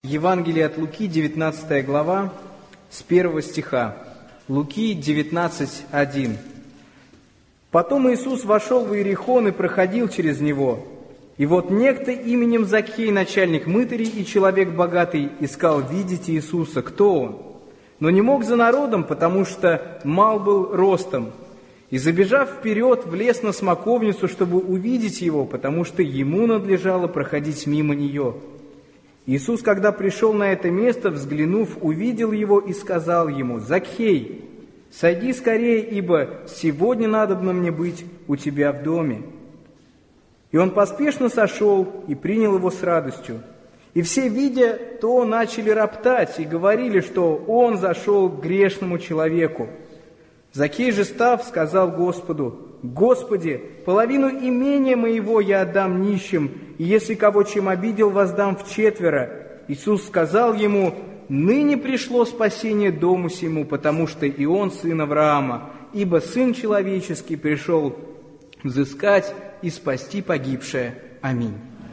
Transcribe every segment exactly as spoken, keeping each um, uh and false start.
Евангелие от Луки, девятнадцатая глава, с первого стиха. Луки девятнадцать, один. «Потом Иисус вошел в Иерихон и проходил через него. И вот некто именем Закхей, начальник мытарей и человек богатый, искал видеть Иисуса, кто он, но не мог за народом, потому что мал был ростом. И, забежав вперед, влез на смоковницу, чтобы увидеть его, потому что ему надлежало проходить мимо нее. Иисус, когда пришел на это место, взглянув, увидел его и сказал ему: «Закхей, сойди скорее, ибо сегодня надобно мне быть у тебя в доме». И он поспешно сошел и принял его с радостью. И все, видя то, начали роптать и говорили, что он зашел к грешному человеку. Закхей же, став, сказал Господу: «Господи, половину имения моего я отдам нищим, и если кого чем обидел, воздам вчетверо». Иисус сказал ему: «Ныне пришло спасение дому сему, потому что и он сын Авраама, ибо Сын Человеческий пришел взыскать и спасти погибшее». Аминь.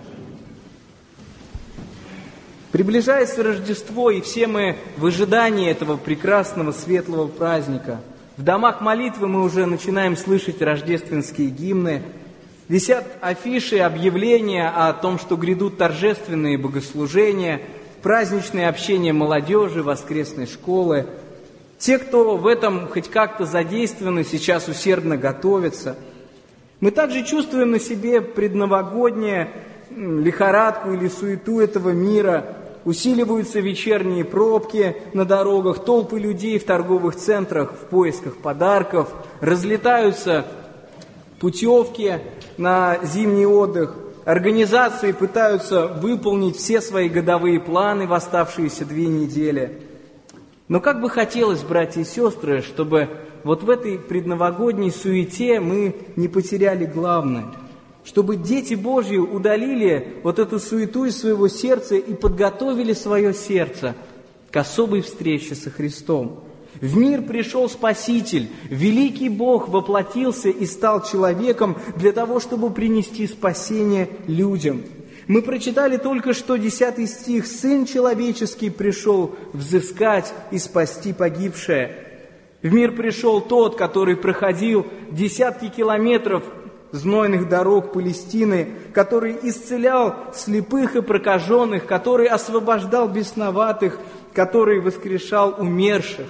Приближается Рождество, и все мы в ожидании этого прекрасного светлого праздника. В домах молитвы мы уже начинаем слышать рождественские гимны. Висят афиши, объявления о том, что грядут торжественные богослужения, праздничные общения молодежи, воскресной школы. Те, кто в этом хоть как-то задействованы, сейчас усердно готовятся. Мы также чувствуем на себе предновогоднее лихорадку или суету этого мира. Усиливаются вечерние пробки на дорогах, толпы людей в торговых центрах в поисках подарков, разлетаются путевки на зимний отдых, организации пытаются выполнить все свои годовые планы в оставшиеся две недели. Но как бы хотелось, братья и сестры, чтобы вот в этой предновогодней суете мы не потеряли главное, чтобы дети Божьи удалили вот эту суету из своего сердца и подготовили свое сердце к особой встрече со Христом. В мир пришел Спаситель, великий Бог воплотился и стал человеком для того, чтобы принести спасение людям. Мы прочитали только что десятый стих: «Сын Человеческий пришел взыскать и спасти погибшее». В мир пришел тот, который проходил десятки километров знойных дорог Палестины, который исцелял слепых и прокаженных, который освобождал бесноватых, который воскрешал умерших.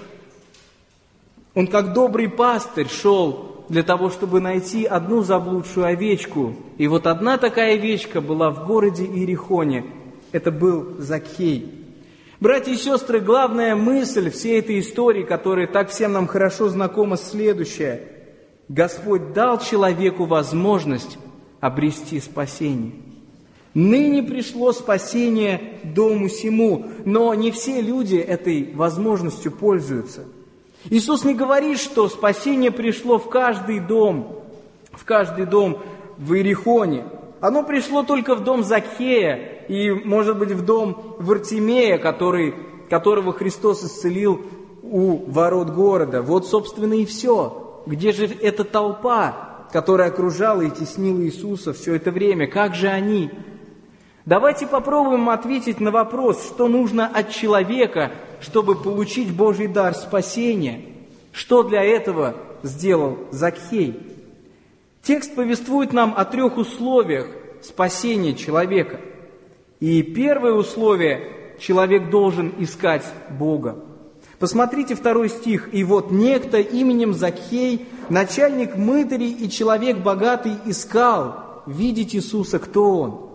Он, как добрый пастырь, шел для того, чтобы найти одну заблудшую овечку. И вот одна такая овечка была в городе Иерихоне. Это был Закхей. Братья и сестры, главная мысль всей этой истории, которая так всем нам хорошо знакома, следующая. Господь дал человеку возможность обрести спасение. Ныне пришло спасение дому сему, но не все люди этой возможностью пользуются. Иисус не говорит, что спасение пришло в каждый дом, в каждый дом в Иерихоне. Оно пришло только в дом Закхея и, может быть, в дом Вартимея, который, которого Христос исцелил у ворот города. Вот, собственно, и все. Где же эта толпа, которая окружала и теснила Иисуса все это время? Как же они? Давайте попробуем ответить на вопрос, что нужно от человека, чтобы получить Божий дар спасения. Что для этого сделал Закхей? Текст повествует нам о трех условиях спасения человека. И первое условие – человек должен искать Бога. Посмотрите второй стих. «И вот некто именем Закхей, начальник мытарей и человек богатый, искал видеть Иисуса, кто он».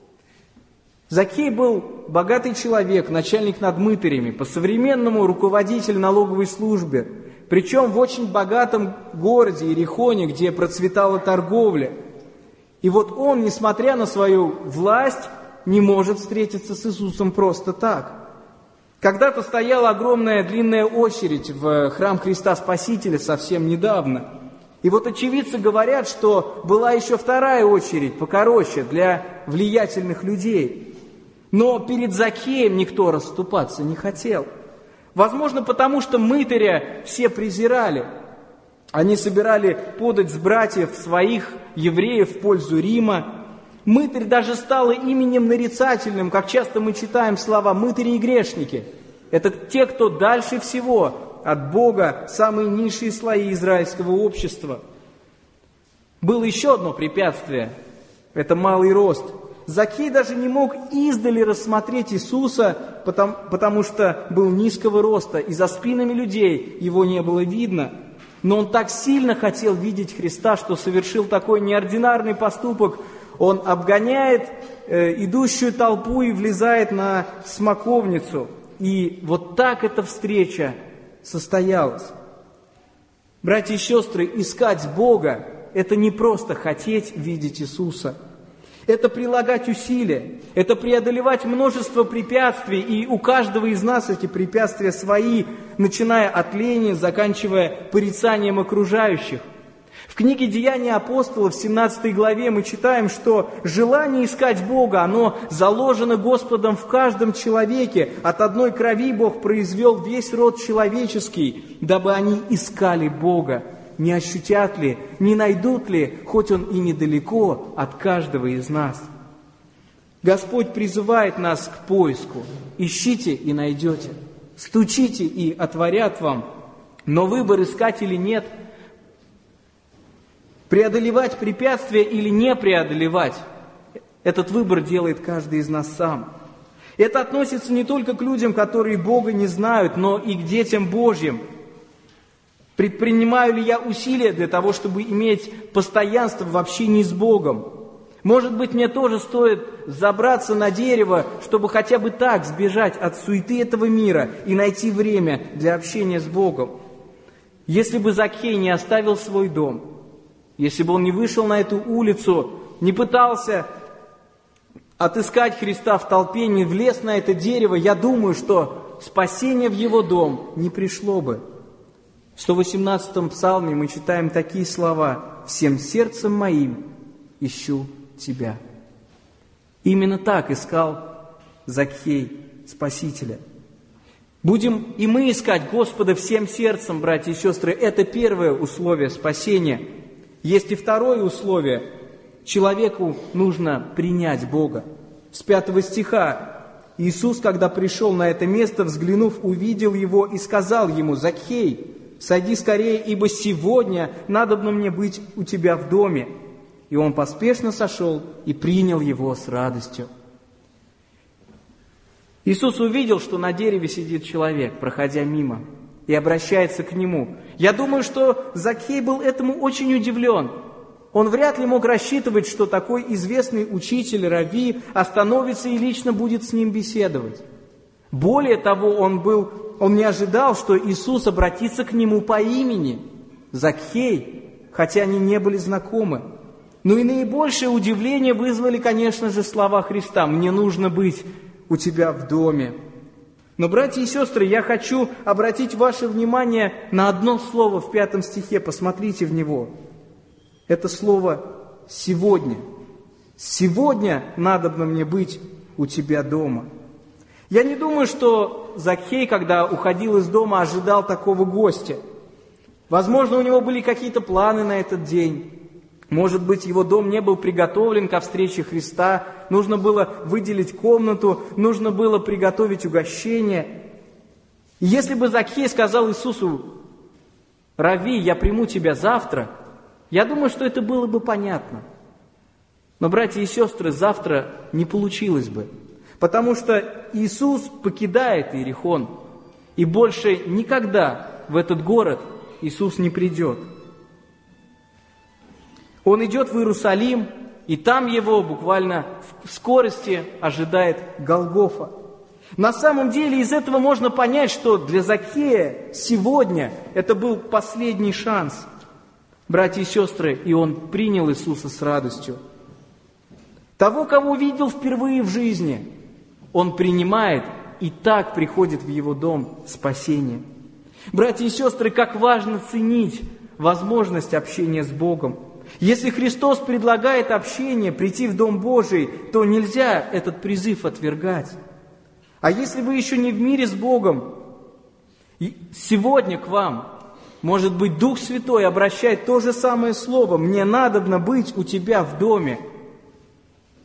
Закхей был богатый человек, начальник над мытарями, по-современному руководитель налоговой службы, причем в очень богатом городе Иерихоне, где процветала торговля. И вот он, несмотря на свою власть, не может встретиться с Иисусом просто так. Когда-то стояла огромная длинная очередь в храм Христа Спасителя совсем недавно. И вот очевидцы говорят, что была еще вторая очередь, покороче, для влиятельных людей. Но перед Закхеем никто расступаться не хотел. Возможно, потому что мытаря все презирали. Они собирали подать с братьев своих евреев в пользу Рима. Мытарь даже стало именем нарицательным, как часто мы читаем слова «мытари и грешники». Это те, кто дальше всего от Бога, самые низшие слои израильского общества. Было еще одно препятствие – это малый рост. Закхей даже не мог издали рассмотреть Иисуса, потому, потому что был низкого роста, и за спинами людей его не было видно. Но он так сильно хотел видеть Христа, что совершил такой неординарный поступок. Он обгоняет э, идущую толпу и влезает на смоковницу. И вот так эта встреча состоялась. Братья и сестры, искать Бога – это не просто хотеть видеть Иисуса. Это прилагать усилия, это преодолевать множество препятствий, и у каждого из нас эти препятствия свои, начиная от лени, заканчивая порицанием окружающих. В книге «Деяния апостолов» в семнадцатой главе мы читаем, что желание искать Бога, оно заложено Господом в каждом человеке. От одной крови Бог произвел весь род человеческий, дабы они искали Бога. Не ощутят ли, не найдут ли, хоть Он и недалеко от каждого из нас. Господь призывает нас к поиску. Ищите и найдете. Стучите и отворят вам. Но выбор, искать или нет, преодолевать препятствия или не преодолевать, этот выбор делает каждый из нас сам. Это относится не только к людям, которые Бога не знают, но и к детям Божьим. Предпринимаю ли я усилия для того, чтобы иметь постоянство в общении с Богом? Может быть, мне тоже стоит забраться на дерево, чтобы хотя бы так сбежать от суеты этого мира и найти время для общения с Богом. Если бы Закхей не оставил свой дом, если бы он не вышел на эту улицу, не пытался отыскать Христа в толпе, не влез на это дерево, я думаю, что спасение в его дом не пришло бы. В сто восемнадцатом псалме мы читаем такие слова: «Всем сердцем моим ищу Тебя». Именно так искал Закхей Спасителя. Будем и мы искать Господа всем сердцем, братья и сестры. Это первое условие спасения. Есть и второе условие. Человеку нужно принять Бога. С пятого стиха: «Иисус, когда пришел на это место, взглянув, увидел его и сказал ему: Закхей, сойди скорее, ибо сегодня надобно мне быть у тебя в доме». И он поспешно сошел и принял его с радостью. Иисус увидел, что на дереве сидит человек, проходя мимо, и обращается к нему. Я думаю, что Закхей был этому очень удивлен. Он вряд ли мог рассчитывать, что такой известный учитель, равви, остановится и лично будет с ним беседовать. Более того, он, был, он не ожидал, что Иисус обратится к нему по имени Закхей, хотя они не были знакомы. Ну и наибольшее удивление вызвали, конечно же, слова Христа: «Мне нужно быть у тебя в доме». Но, братья и сестры, я хочу обратить ваше внимание на одно слово в пятом стихе. Посмотрите в него. Это слово «сегодня». «Сегодня надобно мне быть у тебя дома». Я не думаю, что Закхей, когда уходил из дома, ожидал такого гостя. Возможно, у него были какие-то планы на этот день. Может быть, его дом не был приготовлен ко встрече Христа, нужно было выделить комнату, нужно было приготовить угощение. И если бы Закхей сказал Иисусу: «Равви, я приму тебя завтра», я думаю, что это было бы понятно. Но, братья и сестры, завтра не получилось бы, потому что Иисус покидает Иерихон, и больше никогда в этот город Иисус не придет. Он идет в Иерусалим, и там его буквально в скорости ожидает Голгофа. На самом деле из этого можно понять, что для Закхея сегодня это был последний шанс. Братья и сестры, и он принял Иисуса с радостью. Того, кого видел впервые в жизни, он принимает, и так приходит в его дом спасение. Братья и сестры, как важно ценить возможность общения с Богом. Если Христос предлагает общение, прийти в Дом Божий, то нельзя этот призыв отвергать. А если вы еще не в мире с Богом, сегодня к вам, может быть, Дух Святой обращает то же самое слово: «Мне надобно быть у тебя в доме».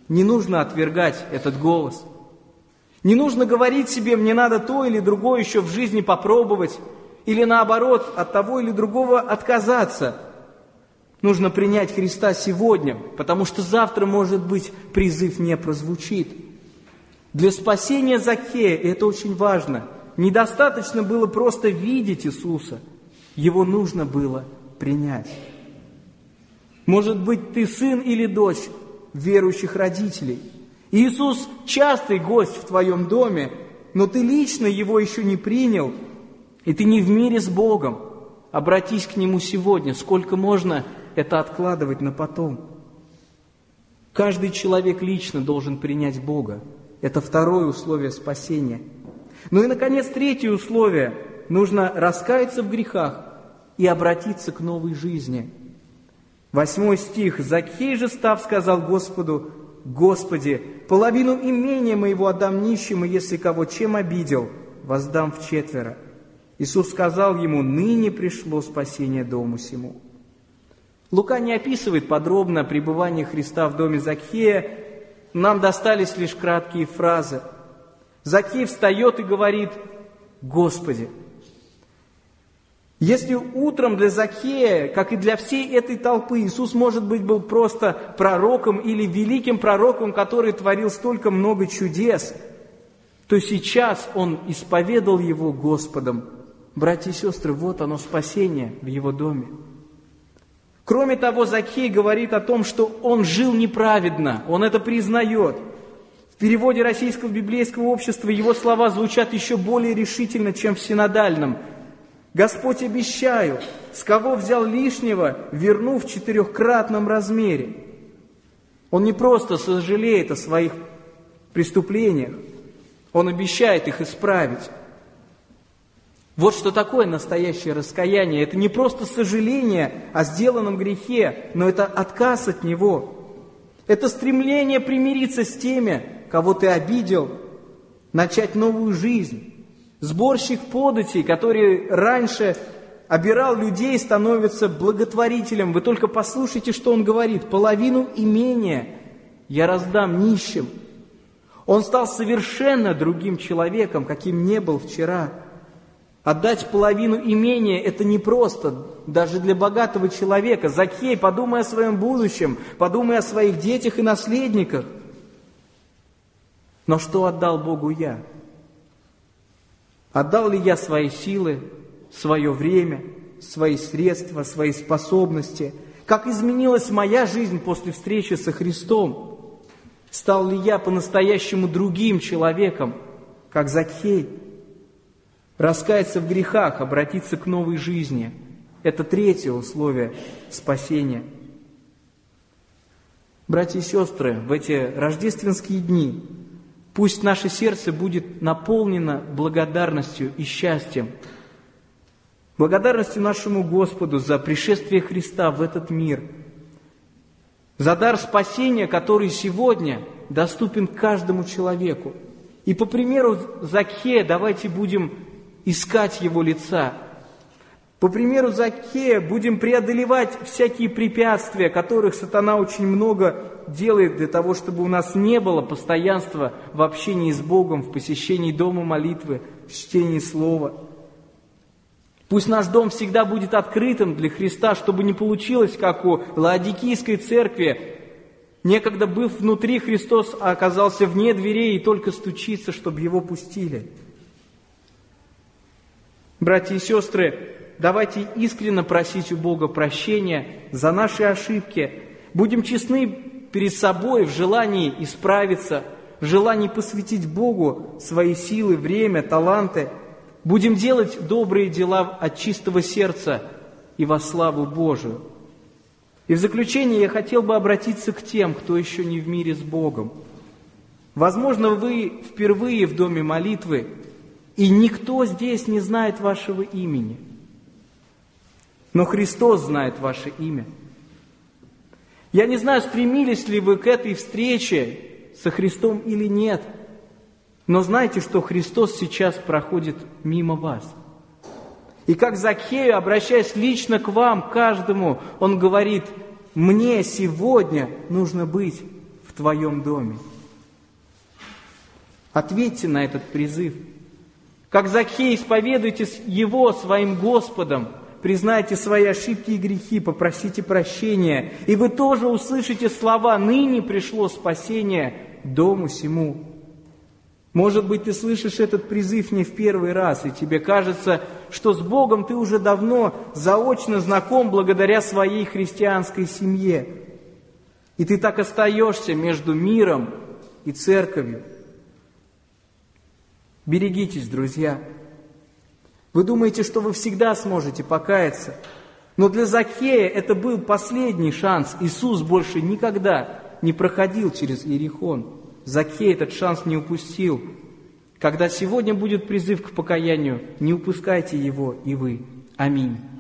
Не нужно отвергать этот голос. Не нужно говорить себе, мне надо то или другое еще в жизни попробовать, или наоборот, от того или другого отказаться. Нужно принять Христа сегодня, потому что завтра, может быть, призыв не прозвучит. Для спасения Закхея, и это очень важно, недостаточно было просто видеть Иисуса, Его нужно было принять. Может быть, ты сын или дочь верующих родителей. Иисус частый гость в твоем доме, но ты лично Его еще не принял, и ты не в мире с Богом. Обратись к Нему сегодня. Сколько можно это откладывать на потом? Каждый человек лично должен принять Бога. Это второе условие спасения. Ну и, наконец, третье условие. Нужно раскаяться в грехах и обратиться к новой жизни. Восьмой стих. «Закхей же, став, сказал Господу: Господи, половину имения моего отдам нищим, и если кого чем обидел, воздам вчетверо». Иисус сказал ему: «Ныне пришло спасение дому сему». Лука не описывает подробно пребывание Христа в доме Закхея, нам достались лишь краткие фразы. Закхей встает и говорит: «Господи». Если утром для Закхея, как и для всей этой толпы, Иисус, может быть, был просто пророком или великим пророком, который творил столько много чудес, то сейчас Он исповедал Его Господом. Братья и сестры, вот оно спасение в Его доме. Кроме того, Закхей говорит о том, что он жил неправедно, он это признает. В переводе Российского библейского общества его слова звучат еще более решительно, чем в синодальном. «Господь, обещаю, с кого взял лишнего, верну в четырехкратном размере». Он не просто сожалеет о своих преступлениях, он обещает их исправить. Вот что такое настоящее раскаяние. Это не просто сожаление о сделанном грехе, но это отказ от него. Это стремление примириться с теми, кого ты обидел, начать новую жизнь. Сборщик податей, который раньше обирал людей, становится благотворителем. Вы только послушайте, что он говорит. «Половину имения я раздам нищим». Он стал совершенно другим человеком, каким не был вчера. Отдать половину имения – это непросто, даже для богатого человека. Закхей, подумай о своем будущем, подумай о своих детях и наследниках. Но что отдал Богу я? Отдал ли я свои силы, свое время, свои средства, свои способности? Как изменилась моя жизнь после встречи со Христом? Стал ли я по-настоящему другим человеком, как Закхей? Раскаяться в грехах, обратиться к новой жизни – это третье условие спасения. Братья и сестры, в эти рождественские дни пусть наше сердце будет наполнено благодарностью и счастьем. Благодарностью нашему Господу за пришествие Христа в этот мир, за дар спасения, который сегодня доступен каждому человеку. И по примеру Закхея давайте будем искать Его лица. По примеру Закхея будем преодолевать всякие препятствия, которых сатана очень много делает для того, чтобы у нас не было постоянства в общении с Богом, в посещении дома молитвы, в чтении Слова. Пусть наш дом всегда будет открытым для Христа, чтобы не получилось, как у Лаодикийской церкви. Некогда, быв внутри, Христос оказался вне дверей и только стучится, чтобы Его пустили. Братья и сестры, давайте искренне просить у Бога прощения за наши ошибки. Будем честны перед собой в желании исправиться, в желании посвятить Богу свои силы, время, таланты. Будем делать добрые дела от чистого сердца и во славу Божию. И в заключение я хотел бы обратиться к тем, кто еще не в мире с Богом. Возможно, вы впервые в доме молитвы, и никто здесь не знает вашего имени. Но Христос знает ваше имя. Я не знаю, стремились ли вы к этой встрече со Христом или нет, но знайте, что Христос сейчас проходит мимо вас. И как Закхею, обращаясь лично к вам, каждому, Он говорит: «Мне сегодня нужно быть в твоем доме? Ответьте на этот призыв. Как Закхей, исповедуйте Его своим Господом, признайте свои ошибки и грехи, попросите прощения, и вы тоже услышите слова: «Ныне пришло спасение дому сему». Может быть, ты слышишь этот призыв не в первый раз, и тебе кажется, что с Богом ты уже давно заочно знаком благодаря своей христианской семье. И ты так остаешься между миром и церковью. Берегитесь, друзья. Вы думаете, что вы всегда сможете покаяться, но для Закхея это был последний шанс. Иисус больше никогда не проходил через Иерихон. Закхей этот шанс не упустил. Когда сегодня будет призыв к покаянию, не упускайте его и вы. Аминь.